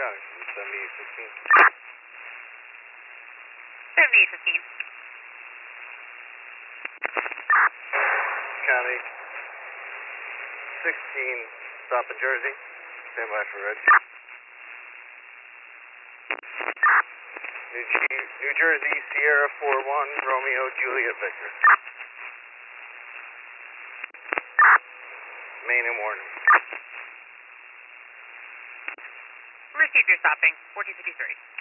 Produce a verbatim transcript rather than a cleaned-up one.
County, seventy-eight fifteen. seventy-eight fifteen. County sixteen, stop in Jersey. Stand by for red. New, G- New Jersey, Sierra four one, Romeo, Juliet, Victor. Main and warning. Received your stopping, fourteen fifty-three.